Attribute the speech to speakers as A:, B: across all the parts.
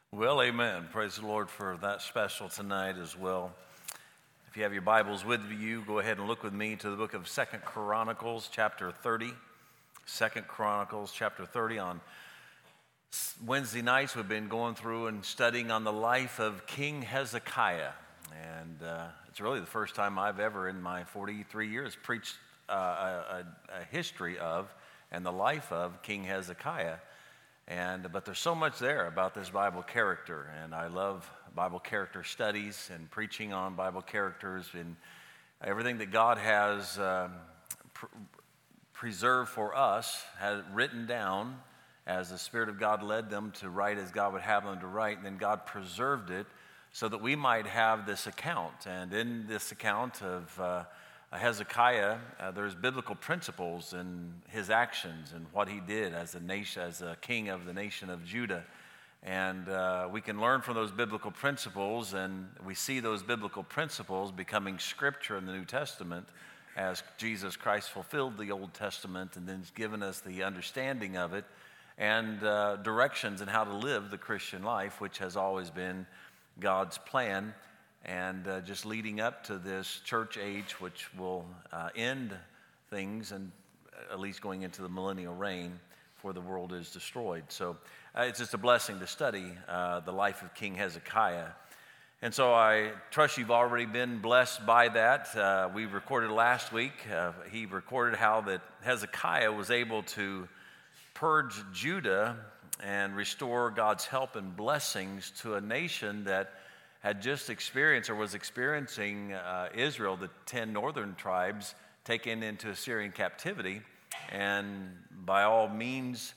A: Well, amen. Praise the Lord for that special tonight as well. If you have your Bibles with you, go ahead and look with me to the book of 2 Chronicles, chapter 30. 2 Chronicles, chapter 30. On Wednesday nights, we've been going through and studying on the life of King Hezekiah. And it's really the first time I've ever, in my 43 years, preached a history of and the life of King Hezekiah. But there's so much there about this Bible character, and I love Bible character studies and preaching on Bible characters and everything that God has preserved for us, has written down as the Spirit of God led them to write as God would have them to write, and then God preserved it so that we might have this account. And in this account of Hezekiah, there's biblical principles in his actions and what he did as a nation, as a king of the nation of Judah. And we can learn from those biblical principles, and we see those biblical principles becoming scripture in the New Testament as Jesus Christ fulfilled the Old Testament and then has given us the understanding of it and directions in how to live the Christian life, which has always been God's plan. And just leading up to this church age, which will end things and at least going into the millennial reign before the world is destroyed. So it's just a blessing to study the life of King Hezekiah. And so I trust you've already been blessed by that. We recorded last week, he recorded how that Hezekiah was able to purge Judah and restore God's help and blessings to a nation that had just experienced or was experiencing Israel, the 10 northern tribes, taken into Assyrian captivity. And by all means,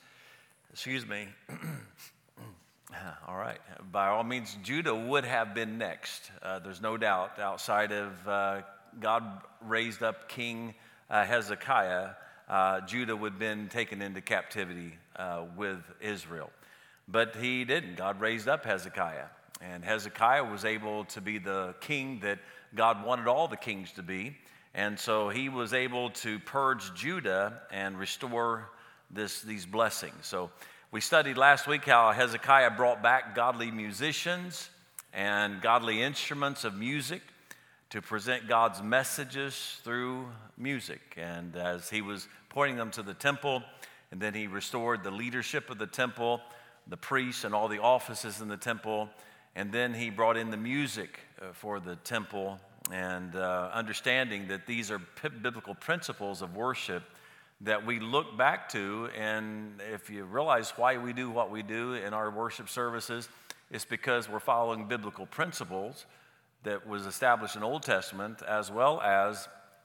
A: by all means, Judah would have been next. There's no doubt. Outside of God raised up King Hezekiah, Judah would have been taken into captivity with Israel. But he didn't. God raised up Hezekiah. And Hezekiah was able to be the king that God wanted all the kings to be. And so he was able to purge Judah and restore these blessings. So we studied last week how Hezekiah brought back godly musicians and godly instruments of music to present God's messages through music. And as he was pointing them to the temple, and then he restored the leadership of the temple, the priests and all the offices in the temple. And then he brought in the music for the temple and understanding that these are biblical principles of worship that we look back to. And if you realize why we do what we do in our worship services, it's because we're following biblical principles that was established in the Old Testament, as well as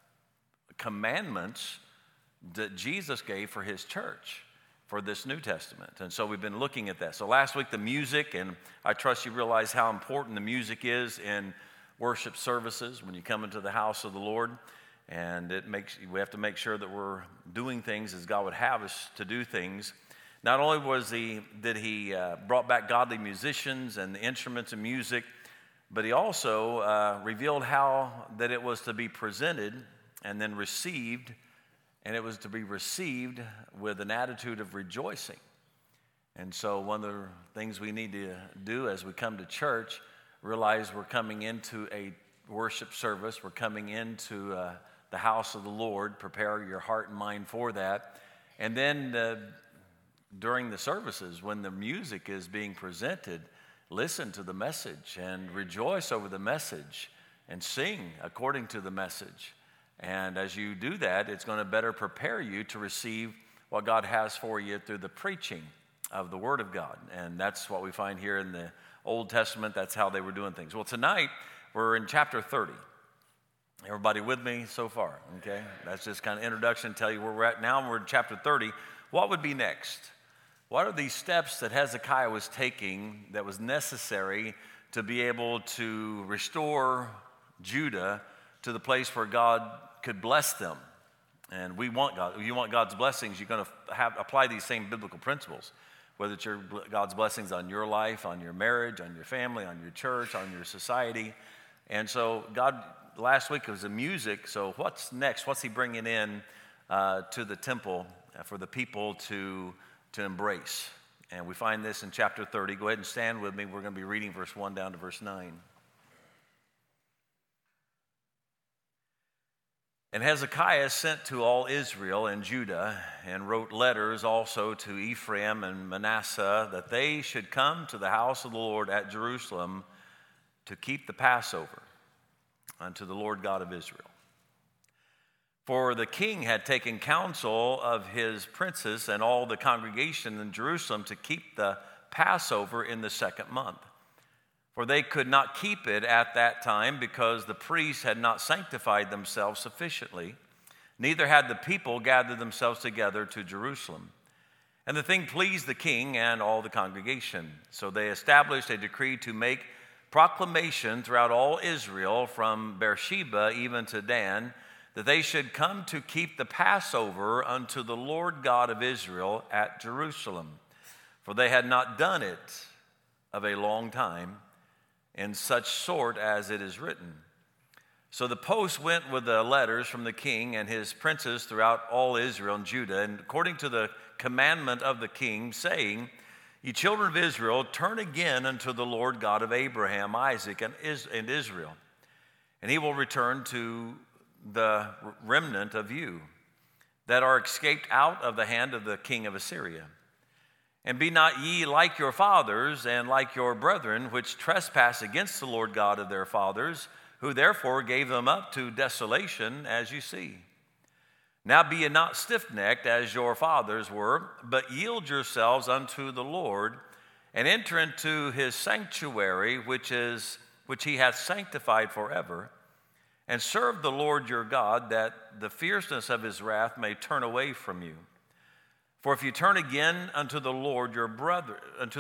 A: commandments that Jesus gave for his church, for this New Testament. And so we've been looking at that. So last week, the music, and I trust you realize how important the music is in worship services when you come into the house of the Lord. And we have to make sure that we're doing things as God would have us to do things. Not only did he brought back godly musicians and the instruments of music, but he also revealed how that it was to be presented and then received. And it was to be received with an attitude of rejoicing. And so one of the things we need to do as we come to church, realize we're coming into a worship service. We're coming into the house of the Lord. Prepare your heart and mind for that. And then during the services, when the music is being presented, listen to the message and rejoice over the message and sing according to the message. And as you do that, it's going to better prepare you to receive what God has for you through the preaching of the Word of God. And that's what we find here in the Old Testament. That's how they were doing things. Well, tonight, we're in chapter 30. Everybody with me so far? Okay. That's just kind of introduction, tell you where we're at now. We're in chapter 30. What would be next? What are these steps that Hezekiah was taking that was necessary to be able to restore Judah to the place where God could bless them? And we want God. You want God's blessings, you're going to apply these same biblical principles. Whether it's God's blessings on your life, on your marriage, on your family, on your church, on your society. And so God, last week was the music. So what's next? What's he bringing in to the temple for the people to embrace? And we find this in chapter 30. Go ahead and stand with me. We're going to be reading verse 1 down to verse 9. And Hezekiah sent to all Israel and Judah and wrote letters also to Ephraim and Manasseh that they should come to the house of the Lord at Jerusalem to keep the Passover unto the Lord God of Israel. For the king had taken counsel of his princes and all the congregation in Jerusalem to keep the Passover in the second month. For they could not keep it at that time because the priests had not sanctified themselves sufficiently, neither had the people gathered themselves together to Jerusalem. And the thing pleased the king and all the congregation. So they established a decree to make proclamation throughout all Israel from Beersheba even to Dan, that they should come to keep the Passover unto the Lord God of Israel at Jerusalem. For they had not done it of a long time, in such sort as it is written. So the post went with the letters from the king and his princes throughout all Israel and Judah, and according to the commandment of the king, saying, Ye children of Israel, turn again unto the Lord God of Abraham, Isaac, and Israel, and he will return to the remnant of you that are escaped out of the hand of the king of Assyria. And be not ye like your fathers and like your brethren, which trespass against the Lord God of their fathers, who therefore gave them up to desolation, as you see. Now be ye not stiffnecked as your fathers were, but yield yourselves unto the Lord, and enter into his sanctuary, which he hath sanctified forever, and serve the Lord your God, that the fierceness of his wrath may turn away from you. For if you turn again unto the Lord, your brethren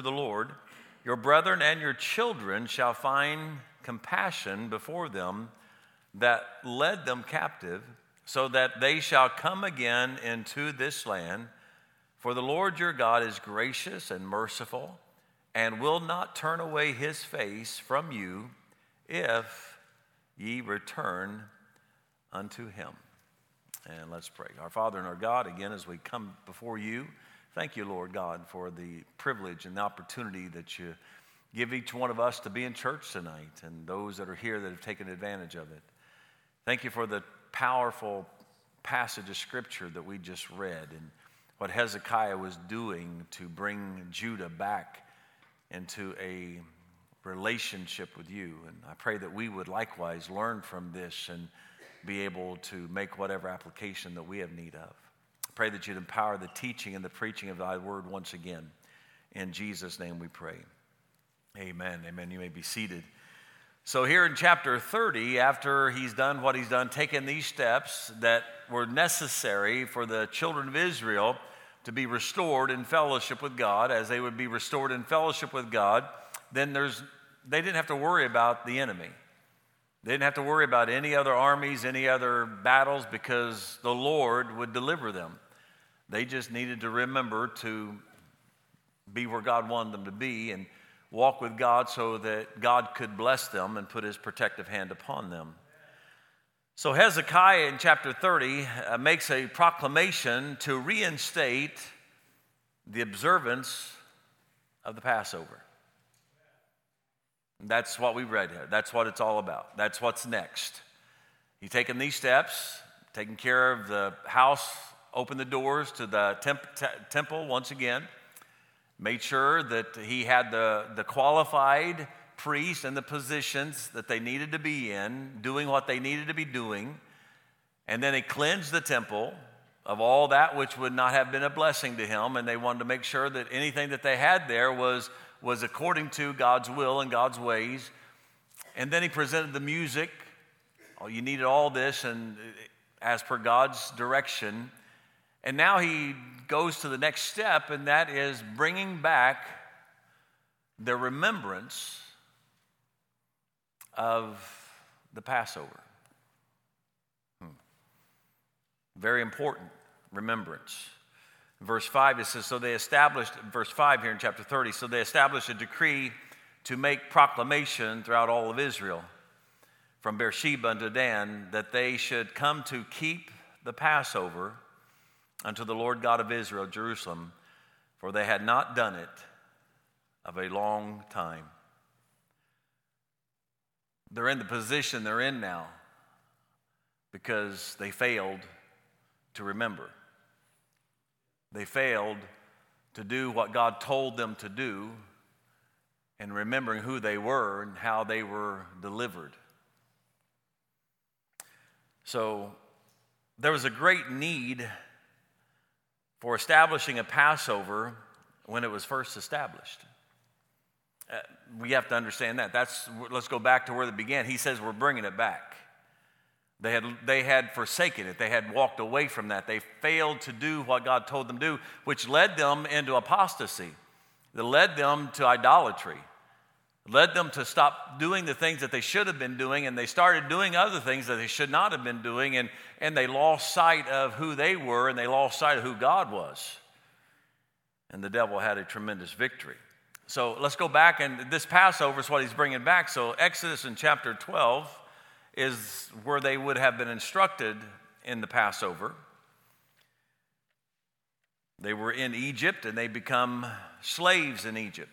A: and your children shall find compassion before them that led them captive, so that they shall come again into this land. For the Lord your God is gracious and merciful, and will not turn away his face from you, if ye return unto him. And let's pray. Our Father and our God, again, as we come before you, thank you, Lord God, for the privilege and the opportunity that you give each one of us to be in church tonight, and those that are here that have taken advantage of it. Thank you for the powerful passage of Scripture that we just read and what Hezekiah was doing to bring Judah back into a relationship with you. And I pray that we would likewise learn from this and be able to make whatever application that we have need of. I pray that you'd empower the teaching and the preaching of thy word once again. In Jesus' name we pray. Amen. Amen. You may be seated. So here in chapter 30, after he's done what he's done, taken these steps that were necessary for the children of Israel to be restored in fellowship with God, as they would be restored in fellowship with God, then they didn't have to worry about the enemy. They didn't have to worry about any other armies, any other battles, because the Lord would deliver them. They just needed to remember to be where God wanted them to be and walk with God so that God could bless them and put his protective hand upon them. So Hezekiah in chapter 30 makes a proclamation to reinstate the observance of the Passover. That's what we read here. That's what it's all about. That's what's next. He's taken these steps, taking care of the house, opened the doors to the temple once again, made sure that he had the qualified priests in the positions that they needed to be in, doing what they needed to be doing. And then he cleansed the temple of all that which would not have been a blessing to him, and they wanted to make sure that anything that they had there was according to God's will and God's ways. And then he presented the music. Oh, you needed all this, and as per God's direction. And now he goes to the next step, and that is bringing back the remembrance of the Passover. Very important, remembrance. Verse 5, it says, so they established, verse 5 here in chapter 30, so they established a decree to make proclamation throughout all of Israel, from Beersheba unto Dan, that they should come to keep the Passover unto the Lord God of Israel, Jerusalem. for they had not done it of a long time. They're in the position they're in now because they failed to remember. They failed to do what God told them to do and remembering who they were and how they were delivered. So there was a great need for establishing a Passover when it was first established. We have to understand that. Let's go back to where it began. He says we're bringing it back. They had forsaken it. They had walked away from that. They failed to do what God told them to do, which led them into apostasy. That led them to idolatry. Led them to stop doing the things that they should have been doing, and they started doing other things that they should not have been doing, and they lost sight of who they were, and they lost sight of who God was. And the devil had a tremendous victory. So let's go back, and this Passover is what he's bringing back. So Exodus in chapter 12 is where they would have been instructed in the Passover. They were in Egypt, and they become slaves in Egypt.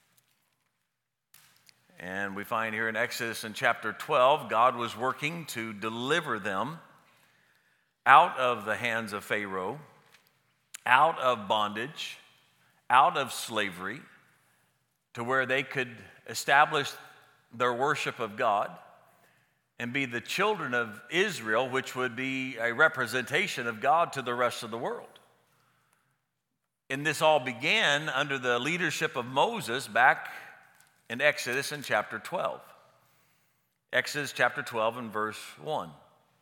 A: And we find here in Exodus in chapter 12, God was working to deliver them out of the hands of Pharaoh, out of bondage, out of slavery, to where they could establish their worship of God and be the children of Israel, which would be a representation of God to the rest of the world. And this all began under the leadership of Moses back in Exodus in chapter 12. Exodus chapter 12 and verse 1.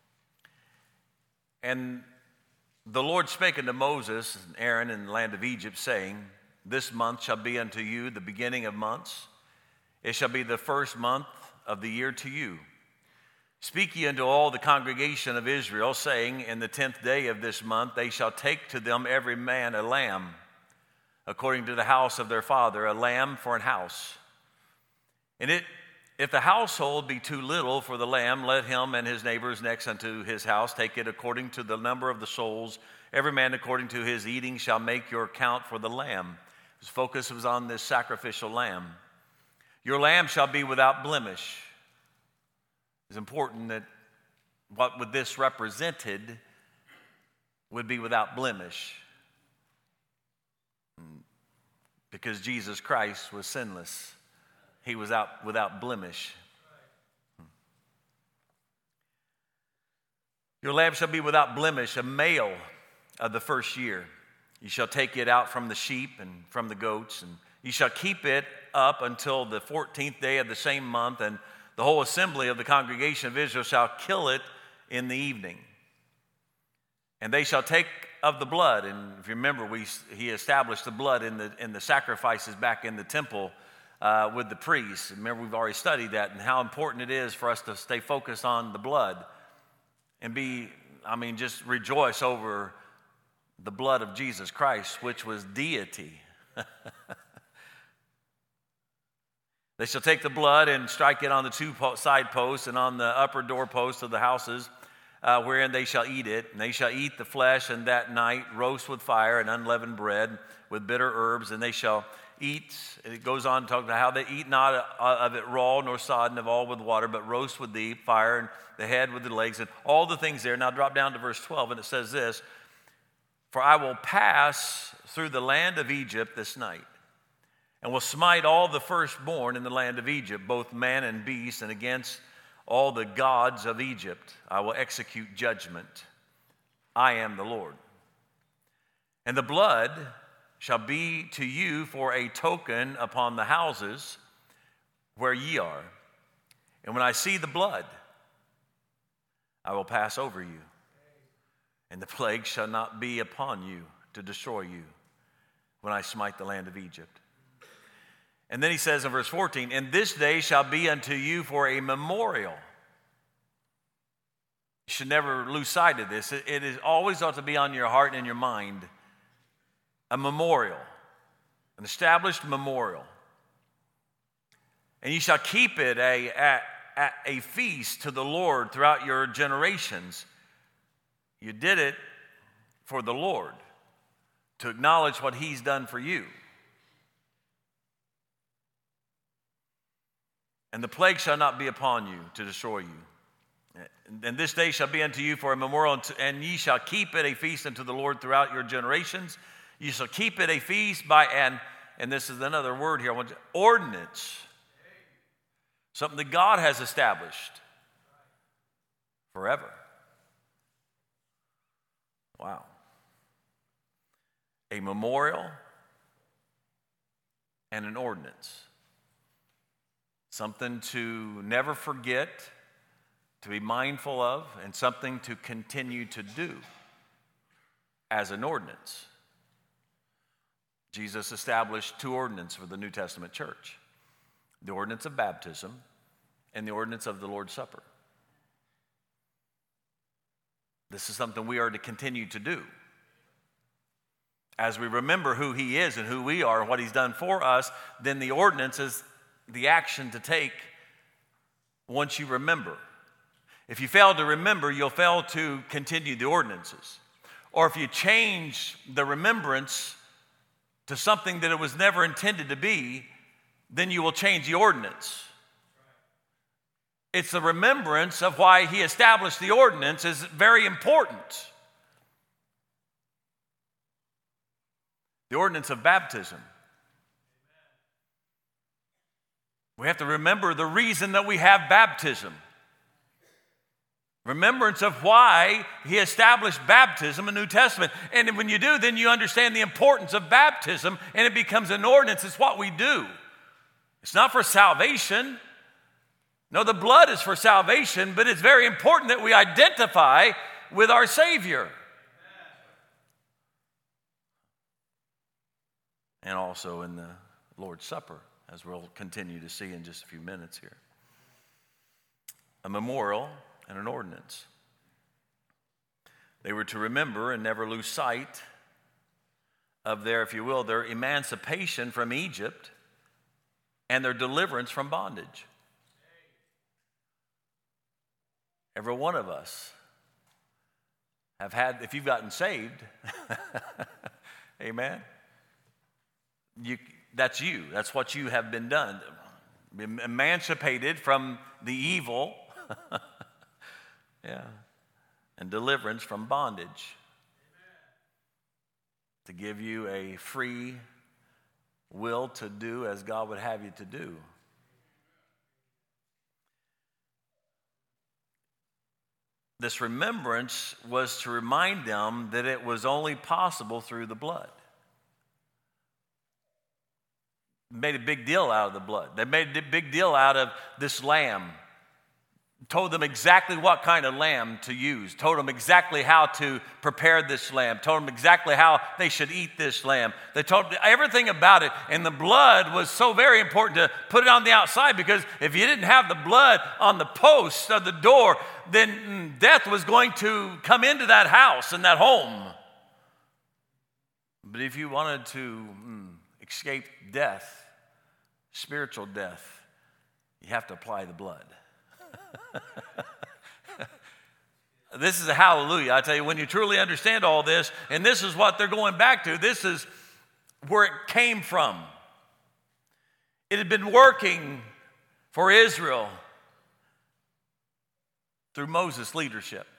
A: And the Lord spake unto Moses and Aaron in the land of Egypt, saying, This month shall be unto you the beginning of months. It shall be the first month of the year to you. Speak ye unto all the congregation of Israel, saying, In the 10th day of this month they shall take to them every man a lamb, according to the house of their father, a lamb for an house. And if the household be too little for the lamb, let him and his neighbors next unto his house take it according to the number of the souls. Every man according to his eating shall make your count for the lamb. His focus was on this sacrificial lamb. Your lamb shall be without blemish. It's important that what with this represented would be without blemish, because Jesus Christ was sinless. He was without blemish. Your lamb shall be without blemish, a male of the first year. You shall take it out from the sheep and from the goats, and you shall keep it up until the 14th day of the same month, and the whole assembly of the congregation of Israel shall kill it in the evening. And they shall take of the blood, and if you remember, he established the blood in the sacrifices back in the temple with the priests. Remember, we've already studied that and how important it is for us to stay focused on the blood and just rejoice over the blood of Jesus Christ, which was deity. They shall take the blood and strike it on the two side posts and on the upper doorposts of the houses, wherein they shall eat it. And they shall eat the flesh, and that night roast with fire and unleavened bread with bitter herbs. And they shall eat, it goes on to talk about how they eat not of it raw nor sodden of all with water, but roast with the fire, and the head with the legs, and all the things there. Now drop down to verse 12, and it says this, For I will pass through the land of Egypt this night, and will smite all the firstborn in the land of Egypt, both man and beast, and against all the gods of Egypt I will execute judgment. I am the Lord. And the blood shall be to you for a token upon the houses where ye are. And when I see the blood, I will pass over you. And the plague shall not be upon you to destroy you when I smite the land of Egypt. And then he says in verse 14, And this day shall be unto you for a memorial. You should never lose sight of this. It is always ought to be on your heart and in your mind. A memorial, an established memorial. And you shall keep it a feast to the Lord throughout your generations. You did it for the Lord. to acknowledge what he's done for you. And the plague shall not be upon you to destroy you. And this day shall be unto you for a memorial, and ye shall keep it a feast unto the Lord throughout your generations. You shall keep it a feast by and this is another word here, ordinance. Something that God has established forever. Wow. A memorial and an ordinance. Something to never forget, to be mindful of, and something to continue to do as an ordinance. Jesus established two ordinances for the New Testament church: the ordinance of baptism and the ordinance of the Lord's Supper. This is something we are to continue to do. As we remember who he is and who we are and what he's done for us, then the ordinance is the action to take once you remember. If you fail to remember, you'll fail to continue the ordinances. Or if you change the remembrance to something that it was never intended to be, then you will change the ordinance. It's the remembrance of why he established the ordinance is very important. The ordinance of baptism. We have to remember the reason that we have baptism. Remembrance of why he established baptism in the New Testament. And when you do, then you understand the importance of baptism, and it becomes an ordinance. It's what we do. It's not for salvation. No, the blood is for salvation, but it's very important that we identify with our Savior. And also in the Lord's Supper, as we'll continue to see in just a few minutes here. A memorial and an ordinance. They were to remember and never lose sight of their, if you will, their emancipation from Egypt and their deliverance from bondage. Every one of us have had, if you've gotten saved, amen, that's you. That's what you have been done. Emancipated from the evil, yeah, and deliverance from bondage. Amen. To give you a free will to do as God would have you to do. This remembrance was to remind them that it was only possible through the blood. Made a big deal out of the blood. They made a big deal out of this lamb. Told them exactly what kind of lamb to use. Told them exactly how to prepare this lamb. Told them exactly how they should eat this lamb. They told everything about it. And the blood was so very important to put it on the outside, because if you didn't have the blood on the post of the door, then death was going to come into that house and that home. But if you wanted to escape death, spiritual death, you have to apply the blood. This is a hallelujah. I tell you, when you truly understand all this, and this is what they're going back to, this is where it came from. It had been working for Israel through Moses' leadership.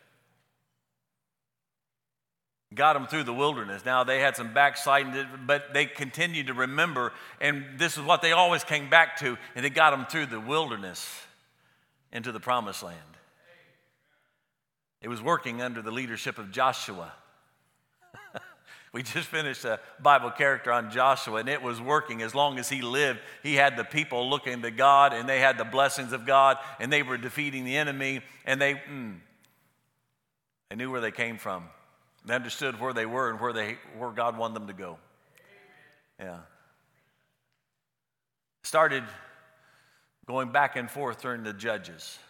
A: Got them through the wilderness. Now they had some backsliding, but they continued to remember, and this is what they always came back to, and it got them through the wilderness into the promised land. It was working under the leadership of Joshua. We just finished a Bible character on Joshua, and it was working. As long as he lived, he had the people looking to God, and they had the blessings of God, and they were defeating the enemy, and they knew where they came from. They understood where they were and where God wanted them to go. Yeah. Started going back and forth during the judges.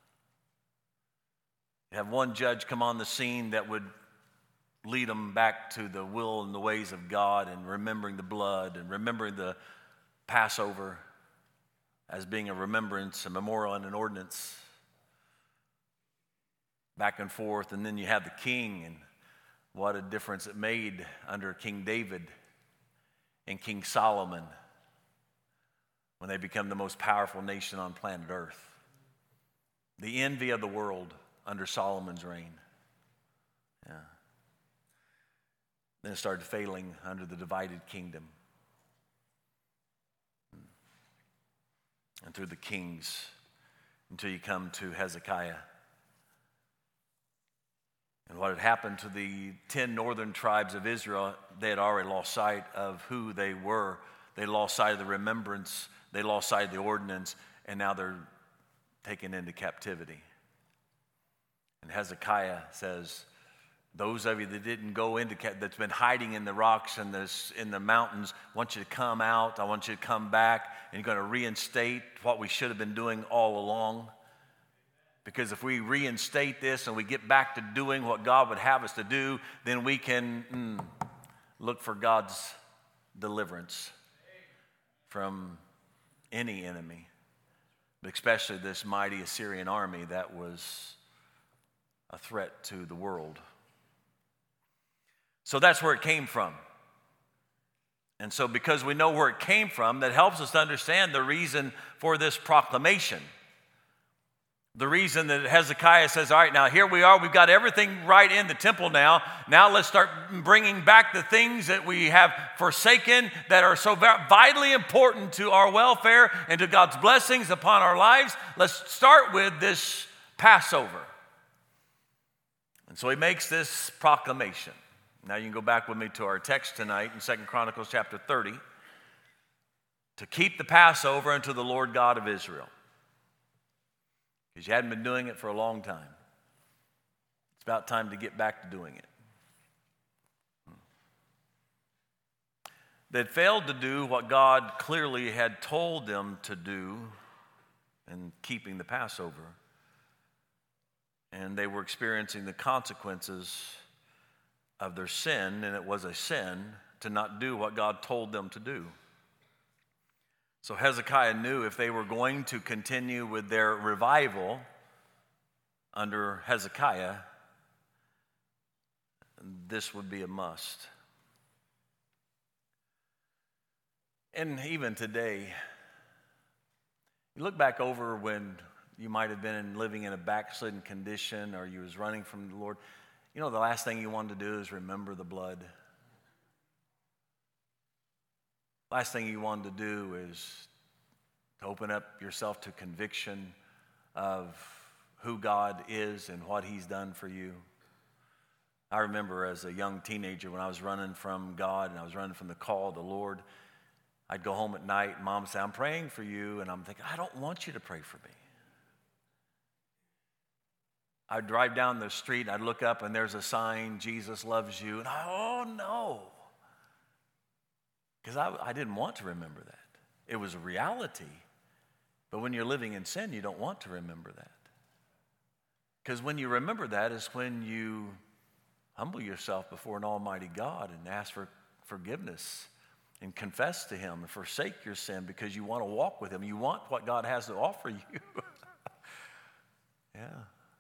A: You have one judge come on the scene that would lead them back to the will and the ways of God, and remembering the blood and remembering the Passover as being a remembrance, a memorial, and an ordinance. Back and forth. And then you have the king, and what a difference it made under King David and King Solomon when they become the most powerful nation on planet Earth. The envy of the world under Solomon's reign. Yeah. Then it started failing under the divided kingdom. And through the kings until you come to Hezekiah. And what had happened to the 10 northern tribes of Israel, they had already lost sight of who they were. They lost sight of the remembrance. They lost sight of the ordinance. And now they're taken into captivity. And Hezekiah says, those of you that didn't go into that's been hiding in the rocks and in the mountains, I want you to come out. I want you to come back, and you're going to reinstate what we should have been doing all along. Because if we reinstate this and we get back to doing what God would have us to do, then we can look for God's deliverance from any enemy, but especially this mighty Assyrian army that was a threat to the world. So that's where it came from. And so because we know where it came from, that helps us to understand the reason for this proclamation. The reason that Hezekiah says, all right, now here we are. We've got everything right in the temple now. Now let's start bringing back the things that we have forsaken that are so vitally important to our welfare and to God's blessings upon our lives. Let's start with this Passover. And so he makes this proclamation. Now you can go back with me to our text tonight in 2 Chronicles chapter 30. To keep the Passover unto the Lord God of Israel. Because you hadn't been doing it for a long time. It's about time to get back to doing it. They'd failed to do what God clearly had told them to do in keeping the Passover. And they were experiencing the consequences of their sin, and it was a sin to not do what God told them to do. So Hezekiah knew if they were going to continue with their revival under Hezekiah, this would be a must. And even today, you look back over when you might have been living in a backslidden condition or you was running from the Lord. You know, the last thing you wanted to do is remember the blood. Last thing you wanted to do is to open up yourself to conviction of who God is and what He's done for you. I remember as a young teenager when I was running from God and I was running from the call of the Lord, I'd go home at night and Mom would say, I'm praying for you. And I'm thinking, I don't want you to pray for me. I'd drive down the street, I'd look up and there's a sign, Jesus loves you. And oh no. Because I didn't want to remember that. It was a reality. But when you're living in sin, you don't want to remember that. Because when you remember that is when you humble yourself before an almighty God and ask for forgiveness and confess to Him and forsake your sin because you want to walk with Him. You want what God has to offer you. Yeah.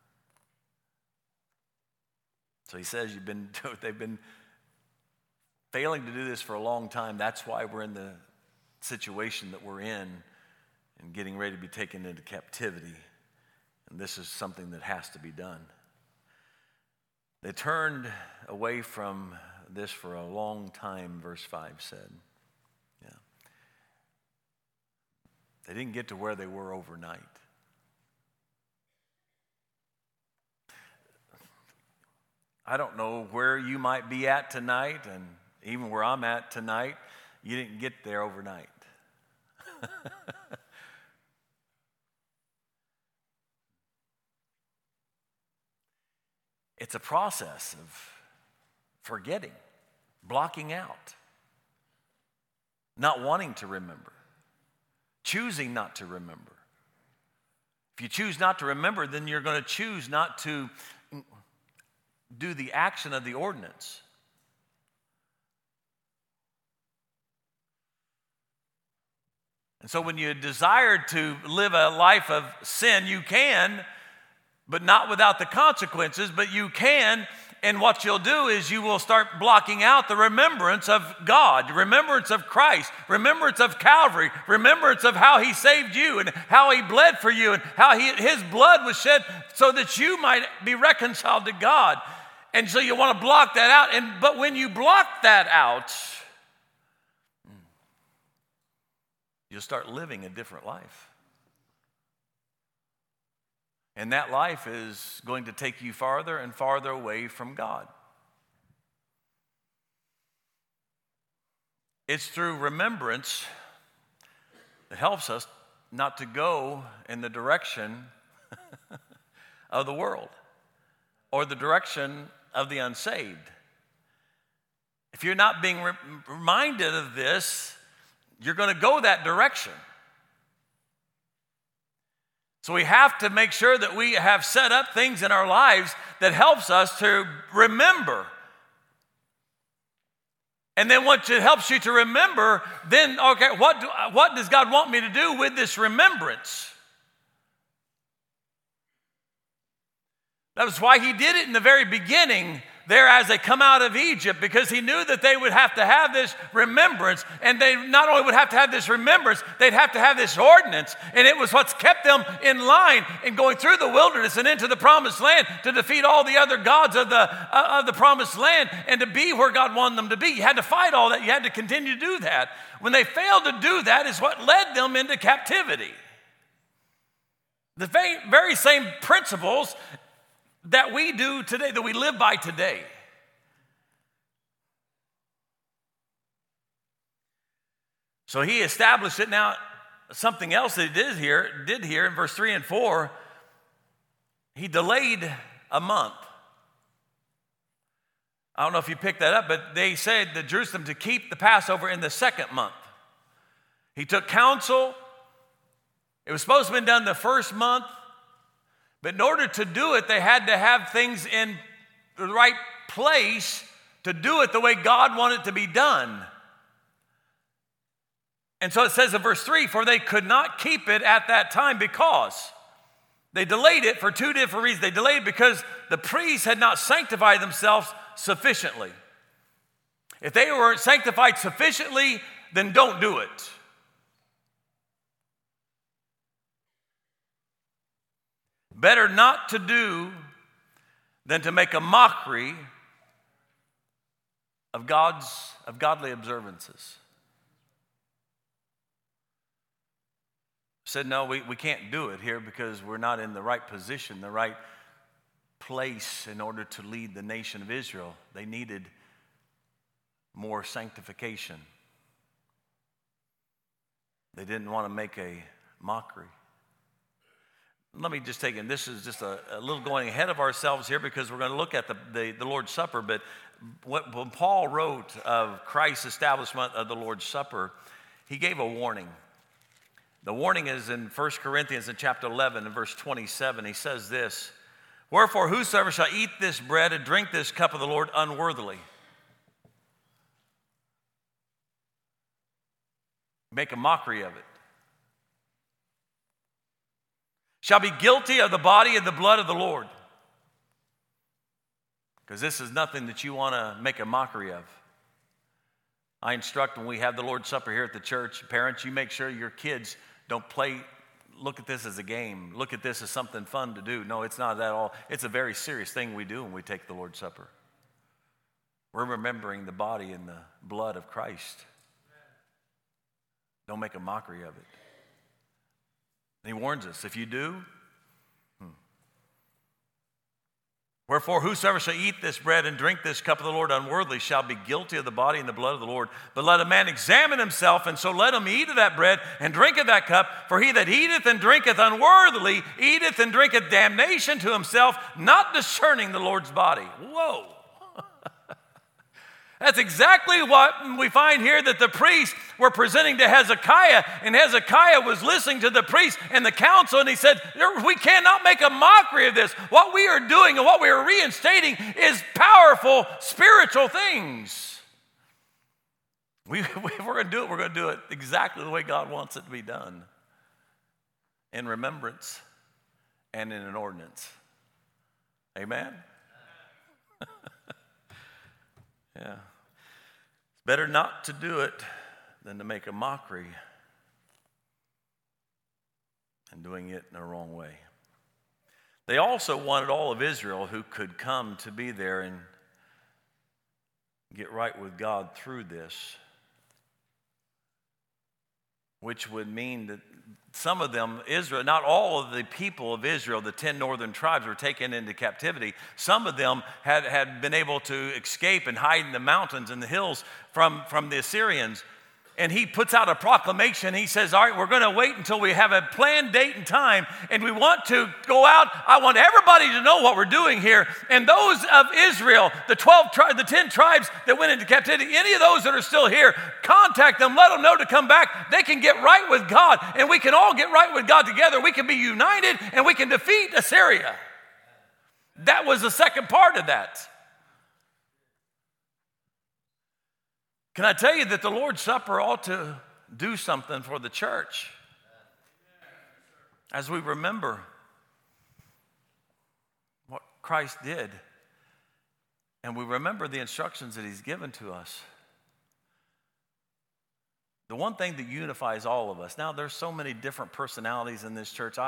A: So he says they've been failing to do this for a long time. That's why we're in the situation that we're in and getting ready to be taken into captivity. And this is something that has to be done. They turned away from this for a long time, verse 5 said. Yeah. They didn't get to where they were overnight. I don't know where you might be at tonight, and even where I'm at tonight, you didn't get there overnight. It's a process of forgetting, blocking out, not wanting to remember, choosing not to remember. If you choose not to remember, then you're going to choose not to do the action of the ordinance. And so when you desire to live a life of sin, you can, but not without the consequences, but you can And what you'll do is you will start blocking out the remembrance of God, remembrance of Christ, remembrance of Calvary, remembrance of how he saved you and how he bled for you and how his blood was shed so that you might be reconciled to God. And so you want to block that out. But when you block that out, you'll start living a different life. And that life is going to take you farther and farther away from God. It's through remembrance that helps us not to go in the direction of the world or the direction of the unsaved. If you're not being reminded of this, you're going to go that direction. So we have to make sure that we have set up things in our lives that helps us to remember. And then once it helps you to remember, then, okay, what does God want me to do with this remembrance? That was why he did it in the very beginning there as they come out of Egypt, because he knew that they would have to have this remembrance. And they not only would have to have this remembrance, they'd have to have this ordinance. And it was what's kept them in line in going through the wilderness and into the promised land to defeat all the other gods of the promised land and to be where God wanted them to be. You had to fight all that. You had to continue to do that. When they failed to do that is what led them into captivity. The very same principles that we do today, that we live by today. So he established it. Now, something else that he did here in verse 3 and 4, he delayed a month. I don't know if you picked that up, but they said to Jerusalem to keep the Passover in the second month. He took counsel. It was supposed to have been done the first month. But in order to do it, they had to have things in the right place to do it the way God wanted it to be done. And so it says in verse 3, for they could not keep it at that time because they delayed it for two different reasons. They delayed it because the priests had not sanctified themselves sufficiently. If they weren't sanctified sufficiently, then don't do it. Better not to do than to make a mockery of godly observances. Said, no, we can't do it here because we're not in the right position, the right place in order to lead the nation of Israel. They needed more sanctification. They didn't want to make a mockery. Let me just take in. This is just a little going ahead of ourselves here because we're going to look at the Lord's Supper. But when Paul wrote of Christ's establishment of the Lord's Supper, he gave a warning. The warning is in 1 Corinthians in chapter 11 and verse 27. He says this, wherefore whosoever shall eat this bread and drink this cup of the Lord unworthily, make a mockery of it, shall be guilty of the body and the blood of the Lord. Because this is nothing that you want to make a mockery of. I instruct when we have the Lord's Supper here at the church, parents, you make sure your kids don't look at this as a game. Look at this as something fun to do. No, it's not at all. It's a very serious thing we do when we take the Lord's Supper. We're remembering the body and the blood of Christ. Don't make a mockery of it. And he warns us, if you do, wherefore whosoever shall eat this bread and drink this cup of the Lord unworthily shall be guilty of the body and the blood of the Lord. But let a man examine himself, and so let him eat of that bread and drink of that cup. For he that eateth and drinketh unworthily eateth and drinketh damnation to himself, not discerning the Lord's body. Whoa. That's exactly what we find here that the priests were presenting to Hezekiah, and Hezekiah was listening to the priests and the council, and he said, we cannot make a mockery of this. What we are doing and what we are reinstating is powerful spiritual things. If we're going to do it, we're going to do it exactly the way God wants it to be done, in remembrance and in an ordinance. Amen? Yeah. It's better not to do it than to make a mockery and doing it in the wrong way. They also wanted all of Israel who could come to be there and get right with God through this, which would mean that some of them, Israel, not all of the people of Israel, the 10 northern tribes, were taken into captivity. Some of them had been able to escape and hide in the mountains and the hills from the Assyrians. And he puts out a proclamation. He says, all right, we're going to wait until we have a planned date and time, and we want to go out. I want everybody to know what we're doing here. And those of Israel, the 10 tribes that went into captivity, any of those that are still here, contact them, let them know to come back. They can get right with God, and we can all get right with God together. We can be united, and we can defeat Assyria. That was the second part of that. Can I tell you that the Lord's Supper ought to do something for the church as we remember what Christ did and we remember the instructions that He's given to us? The one thing that unifies all of us. Now, there's so many different personalities in this church.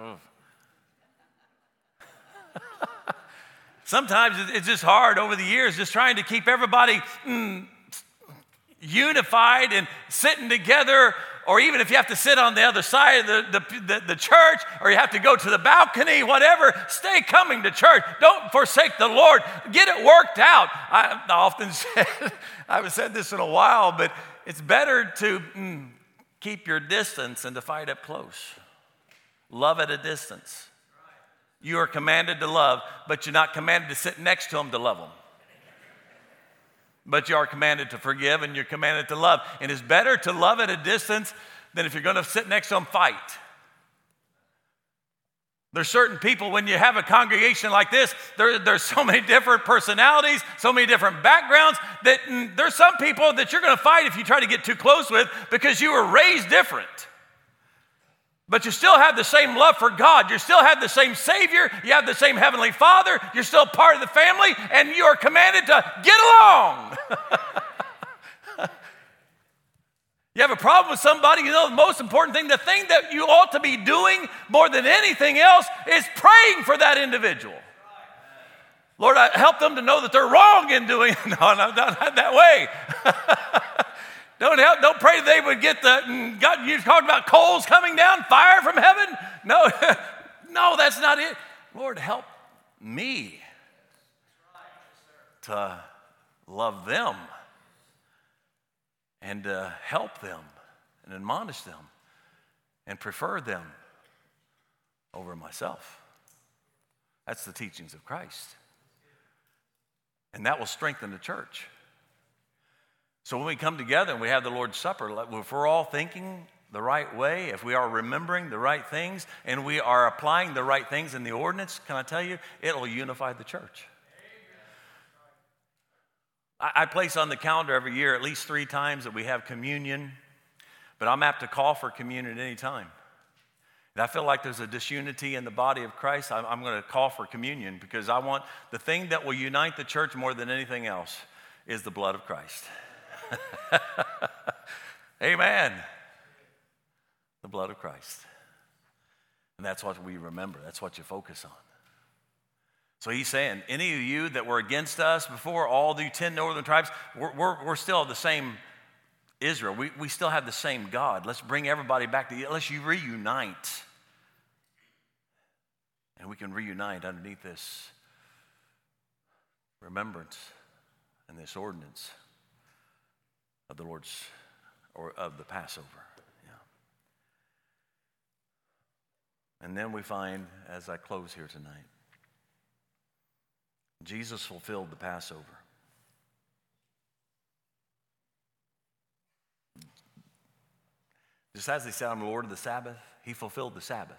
A: Sometimes it's just hard over the years just trying to keep everybody unified and sitting together, or even if you have to sit on the other side of the church, or you have to go to the balcony, whatever, stay coming to church. Don't forsake the Lord. Get it worked out. I often said, I haven't said this in a while, but it's better to keep your distance than to fight up close. Love at a distance. You are commanded to love, but you're not commanded to sit next to them to love them. But you are commanded to forgive, and you're commanded to love. And it's better to love at a distance than if you're going to sit next to them, fight. There's certain people, when you have a congregation like this, there's so many different personalities, so many different backgrounds, that there's some people that you're going to fight if you try to get too close with because you were raised different. But you still have the same love for God. You still have the same Savior. You have the same Heavenly Father. You're still part of the family, and you are commanded to get along. You have a problem with somebody, the most important thing, the thing that you ought to be doing more than anything else is praying for that individual. Lord, help them to know that they're wrong in doing it. No, not that way. Don't pray they would get God, you talking about coals coming down, fire from heaven? No, no, that's not it. Lord, help me to love them and to help them and admonish them and prefer them over myself. That's the teachings of Christ. And that will strengthen the church. So when we come together and we have the Lord's Supper, if we're all thinking the right way, if we are remembering the right things, and we are applying the right things in the ordinance, can I tell you, it'll unify the church. I place on the calendar every year at least 3 times that we have communion, but I'm apt to call for communion at any time. And I feel like there's a disunity in the body of Christ. I'm going to call for communion because I want the thing that will unite the church more than anything else is the blood of Christ. Amen. The blood of Christ. And that's what we remember. That's what you focus on. So he's saying, any of you that were against us before, all the 10 northern tribes, we're still the same Israel. We still have the same God. Let's bring everybody back to you. Let's reunite. And we can reunite underneath this remembrance and this ordinance of the Lord's, or of the Passover. Yeah. And then we find, as I close here tonight, Jesus fulfilled the Passover. Just as he said, I'm the Lord of the Sabbath, he fulfilled the Sabbath.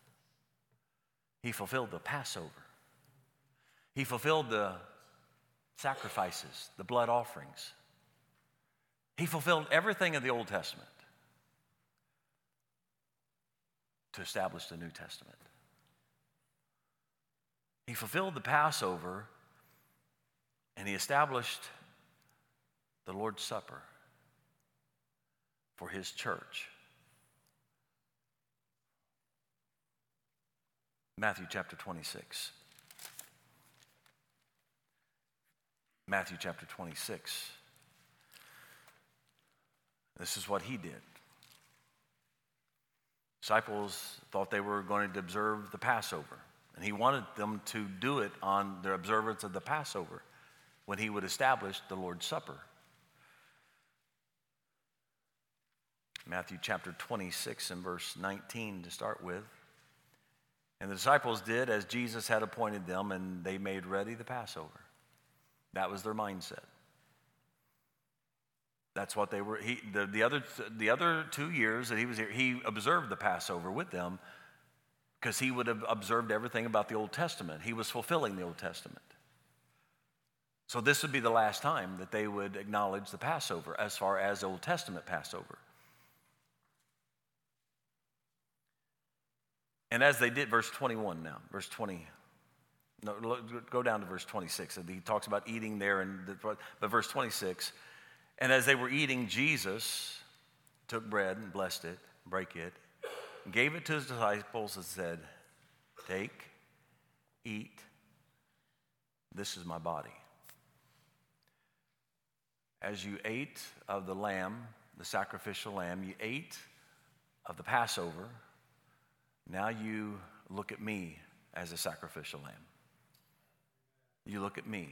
A: He fulfilled the Passover. He fulfilled the sacrifices, the blood offerings. He fulfilled everything in the Old Testament to establish the New Testament. He fulfilled the Passover, and he established the Lord's Supper for his church. Matthew chapter 26. Matthew chapter 26. This is what he did. Disciples thought they were going to observe the Passover, and he wanted them to do it on their observance of the Passover when he would establish the Lord's Supper. Matthew chapter 26 and verse 19 to start with. And the disciples did as Jesus had appointed them, and they made ready the Passover. That was their mindset. That's what they were. The other 2 years that he was here, he observed the Passover with them because he would have observed everything about the Old Testament. He was fulfilling the Old Testament. So this would be the last time that they would acknowledge the Passover as far as Old Testament Passover. And as they did, verse 21 now, verse 20. No, go down to verse 26. He talks about eating there, but verse 26. And as they were eating, Jesus took bread and blessed it, broke it, and gave it to his disciples and said, "Take, eat, this is my body." As you ate of the lamb, the sacrificial lamb, you ate of the Passover, now you look at me as a sacrificial lamb. You look at me.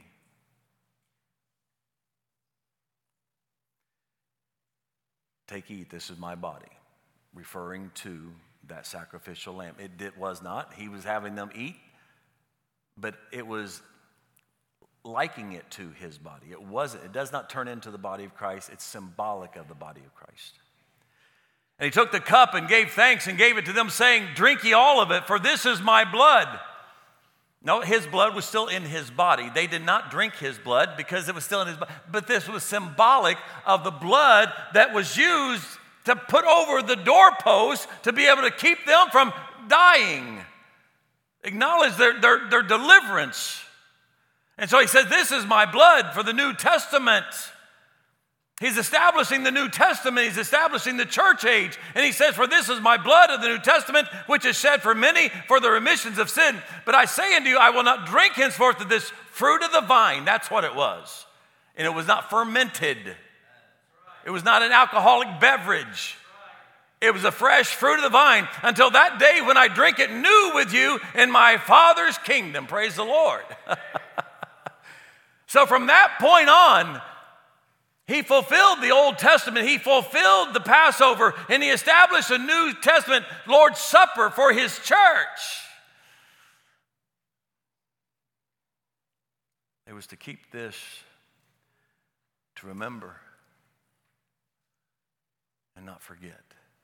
A: Take, eat, this is my body, referring to that sacrificial lamb. It was not. He was having them eat, but it was liking it to his body. It wasn't. It does not turn into the body of Christ. It's symbolic of the body of Christ. And he took the cup and gave thanks and gave it to them, saying, "Drink ye all of it, for this is my blood." No, his blood was still in his body. They did not drink his blood because it was still in his body. But this was symbolic of the blood that was used to put over the doorpost to be able to keep them from dying. Acknowledge their deliverance. And so he says, "This is my blood for the New Testament." He's establishing the New Testament. He's establishing the church age. And he says, "For this is my blood of the New Testament, which is shed for many for the remissions of sin. But I say unto you, I will not drink henceforth of this fruit of the vine." That's what it was. And it was not fermented. It was not an alcoholic beverage. It was a fresh fruit of the vine until that day when I drink it new with you in my Father's kingdom. Praise the Lord. So from that point on, he fulfilled the Old Testament. He fulfilled the Passover, and he established a New Testament Lord's Supper for his church. It was to keep this, to remember and not forget.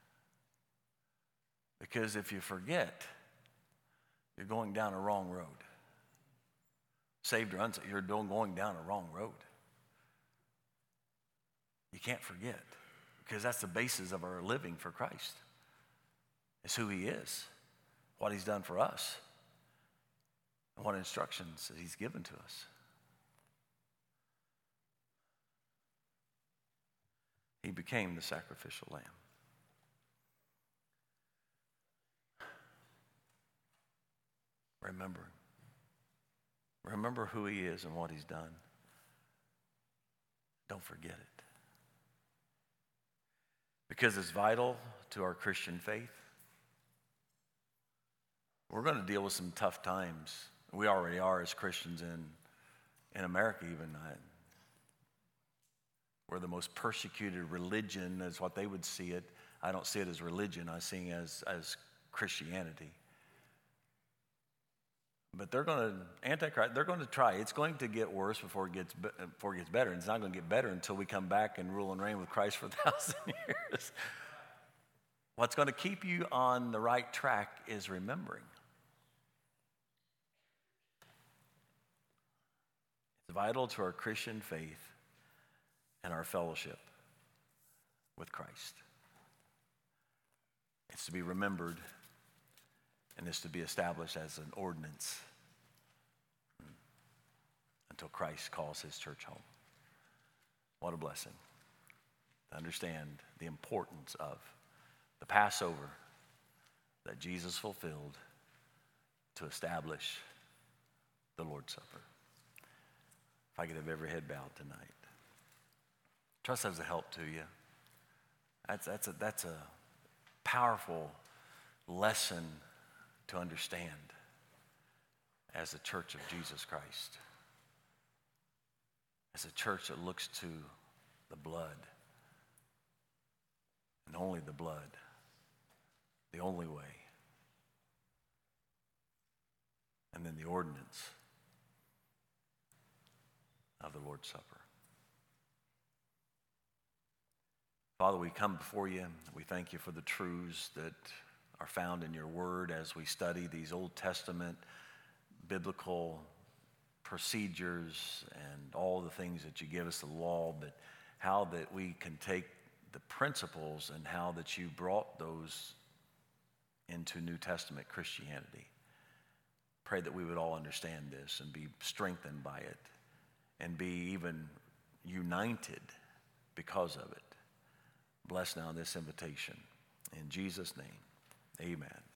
A: Because if you forget, you're going down a wrong road. Saved or unsaved, you're going down a wrong road. You can't forget, because that's the basis of our living for Christ. It's who he is, what he's done for us, and what instructions that he's given to us. He became the sacrificial lamb. Remember who he is and what he's done. Don't forget it. Because it's vital to our Christian faith. We're going to deal with some tough times. We already are as Christians in America even. We're the most persecuted religion is what they would see it. I don't see it as religion. I see it as Christianity. But Antichrist, they're going to try. It's going to get worse before it gets better. And it's not going to get better until we come back and rule and reign with Christ for 1,000 years. What's going to keep you on the right track is remembering. It's vital to our Christian faith and our fellowship with Christ. It's to be remembered, and it's to be established as an ordinance until Christ calls his church home. What a blessing to understand the importance of the Passover that Jesus fulfilled to establish the Lord's Supper. If I could have every head bowed tonight. Trust that's a help to you. That's a powerful lesson to understand as the church of Jesus Christ. As a church that looks to the blood, and only the blood, the only way, and then the ordinance of the Lord's Supper. Father, we come before you. We thank you for the truths that are found in your word as we study these Old Testament biblical procedures and all the things that you give us, the law, but how that we can take the principles and how that you brought those into New Testament Christianity. Pray that we would all understand this and be strengthened by it and be even united because of it. Bless now this invitation. In Jesus' name, amen.